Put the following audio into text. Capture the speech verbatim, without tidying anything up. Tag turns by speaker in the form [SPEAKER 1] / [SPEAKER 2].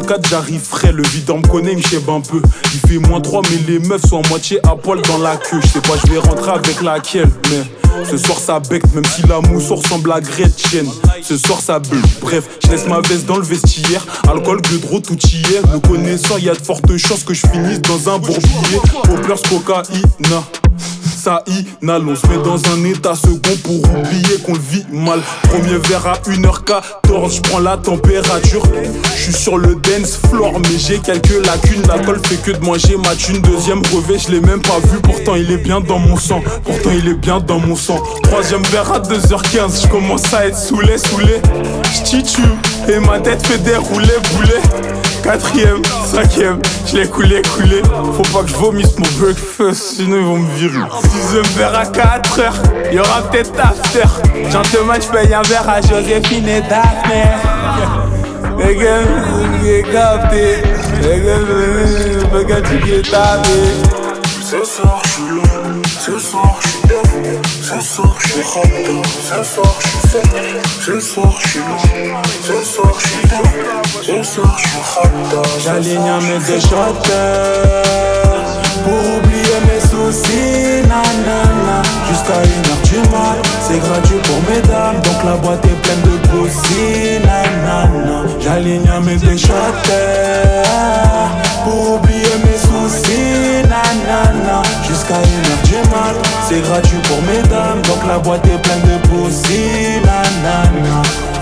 [SPEAKER 1] quatre, j'arrive frais. Le videur me connaît, il me chèbe un peu. Il fait moins trois, mais les meufs sont à moitié à poil dans la queue. Je sais pas, je vais rentrer avec laquelle, mais ce soir ça becte, même si la mousse ressemble à Gretchen. Ce soir ça bulle, bref, je laisse ma veste dans le vestiaire. Alcool, Gueudreau, tout y est. Me connaissant, y a de fortes chances que je finisse dans un bourbier. Poppers, cocaïna. Ça inhale, on se met dans un état second pour oublier qu'on le vit mal. Premier verre à une heure quatorze, j'prends la température. J'suis sur le dance floor, mais j'ai quelques lacunes. L'alcool fait que de manger ma thune. Deuxième brevet, je l'ai même pas vu, pourtant il est bien dans mon sang. Pourtant il est bien dans mon sang. Troisième verre à deux heures quinze, j'commence à être saoulé, saoulé. J'titue et ma tête fait des roulés, boulets. Quatrième, cinquième, je l'ai coulé, coulé. Faut pas que je vomisse mon breakfast, sinon ils vont me virer. Sixième verre à quatre heures, y'aura peut-être after. Gentleman, j'paye un verre à Joséphine et Daphné. Les gars, j'ai capté. Les gars, je peux gâter tapé.
[SPEAKER 2] Ce soir, j'suis long, ce soir, j'suis def. Ce soir, j'suis rapide, ce soir, j'suis fait. Ce soir, j'suis long, ce soir, j'suis def. Ce soir, j'suis rapide.
[SPEAKER 1] J'aligne un mec de shooter pour oublier mes soucis, nanana. Jusqu'à une heure du mat, c'est gratuit pour mesdames. Donc la boîte est pleine de pussy, nanana. J'aligne un mec de shooter pour oublier mes soucis, nanana. Jusqu'à une heure du mat, c'est gratuit pour mesdames. Donc la boîte est pleine de pussy, nanana.